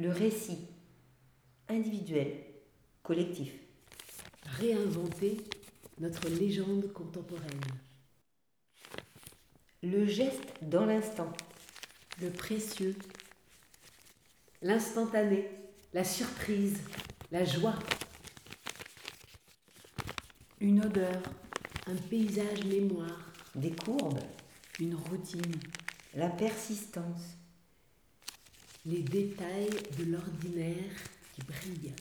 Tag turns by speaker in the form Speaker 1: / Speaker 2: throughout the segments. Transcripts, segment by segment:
Speaker 1: Le récit, individuel, collectif.
Speaker 2: Réinventer notre légende contemporaine.
Speaker 1: Le geste dans l'instant.
Speaker 2: Le précieux. L'instantané, la surprise, la joie. Une odeur, un paysage mémoire.
Speaker 1: Des courbes.
Speaker 2: Une routine.
Speaker 1: La persistance.
Speaker 2: Les détails de l'ordinaire qui brillent.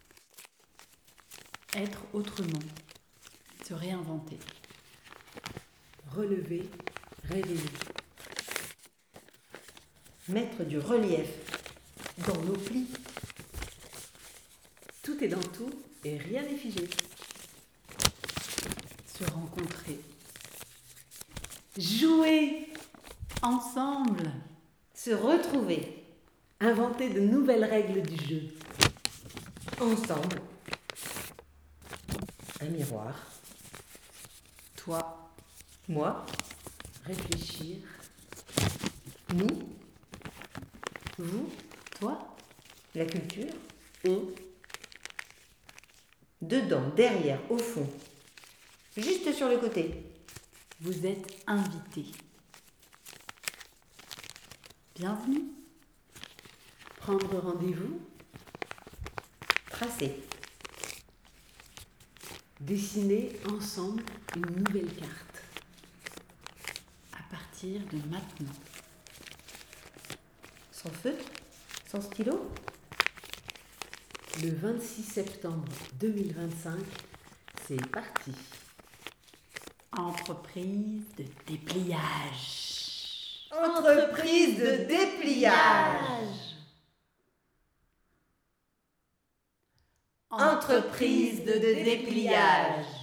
Speaker 3: Être autrement, se réinventer.
Speaker 2: Relever, révéler.
Speaker 1: Mettre du relief dans nos plis.
Speaker 2: Tout est dans tout et rien n'est figé.
Speaker 3: Se rencontrer.
Speaker 2: Jouer,
Speaker 3: Ensemble,
Speaker 1: Se retrouver.
Speaker 2: inventer de nouvelles règles du jeu.
Speaker 1: Ensemble. Un miroir.
Speaker 3: toi,
Speaker 1: Moi.
Speaker 2: Réfléchir,
Speaker 1: Nous.
Speaker 2: vous,
Speaker 3: toi,
Speaker 1: La culture.
Speaker 2: on,
Speaker 1: Dedans, derrière, au fond. Juste sur le côté.
Speaker 3: vous êtes invité. Bienvenue.
Speaker 2: prendre rendez-vous,
Speaker 1: Tracer.
Speaker 2: dessiner ensemble une nouvelle carte.
Speaker 3: À partir de maintenant.
Speaker 1: Sans feutre. Sans stylo.
Speaker 2: Le 26 septembre 2025, c'est parti.
Speaker 3: Entreprise de dépliage.
Speaker 1: Entreprise de dépliage. Entreprise de dépliage.